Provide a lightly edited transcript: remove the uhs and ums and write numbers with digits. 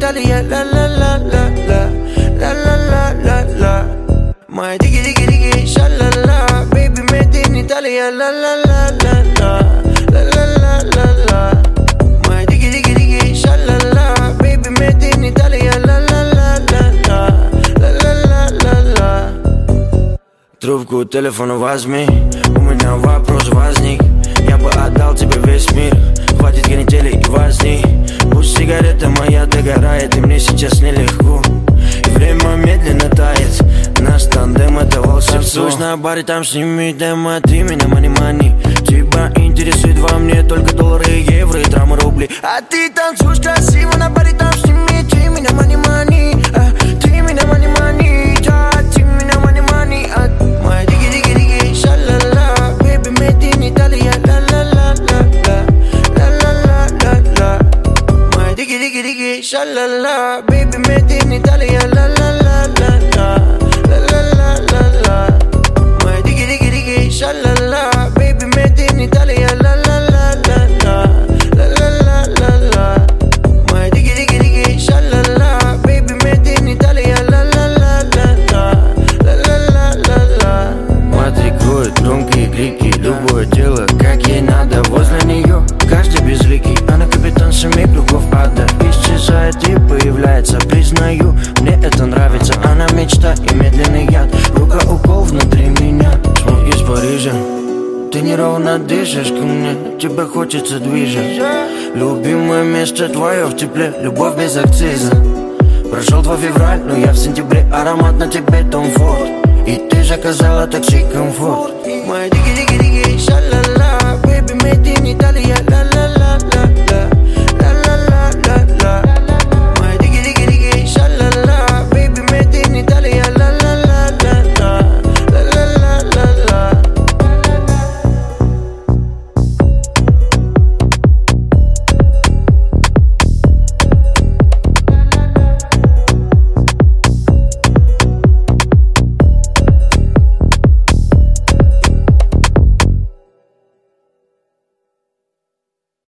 Италия, ла-ла-ла-ла-ла, ла-ла-ла-ла-ла. Моя дigi-digi-digi, ша-ла-ла. Baby, made in Italia, ла-ла-ла-ла-ла, ла-ла-ла-ла-ла. Моя digi-digi-digi, ша-ла-ла. Baby, made in Italia, ла-ла-ла-ла-ла, ла-ла-ла-ла-ла. Трубку телефона возьми, у меня вопрос возник. Я бы отдал тебе весь мир, хватит канители и возни. Пусть сигарета моя догорает, и мне сейчас нелегко. И время медленно тает, наш тандем это волшебство. Танцуешь на баре, там сними демо, ты меня мани-мани. Тебя интересует во мне только доллары, евро и трамы, рубли. А ты танцуешь красиво на баре, там сними, ты меня мани-мани. Ты меня мани-мани, да, ты меня мани-мани. Моя дigi-digi-digi, ша-ла-ла. Baby, made in Italia, ла-ла-ла-ла-ла, ла-ла-ла-ла-ла. Моя digi-digi-digi, ша-ла-ла. Baby, made in Italia, ла-ла-ла-ла-ла, ла-ла-ла-ла-ла. Моя digi-digi-digi, ша-ла-ла. Baby, made in Italia, ла-ла-ла-ла-ла, ла-ла-ла-ла-ла. Моя digi-digi-digi, ша-ла-ла. Baby, made in Italia, ла-ла-ла-ла-ла, ла-ла-ла-ла-ла. Матрикует громкие крики, любое дело, как ей надо. Возле нее каждый безликий, она капитан семи кругов ада. Исчезает и появляется, признаю, мне это нравится. Она мечта и медленный яд, рука укол внутри меня. Звук из Парижа, ты неровно дышишь ко мне, тебя хочется движет. Любимое место твое в тепле, любовь без акциза. Прошел 2 февраль, но я в сентябре, аромат на тебе Том Форд. И ты заказала такси комфорт. Моя digi-digi-digi,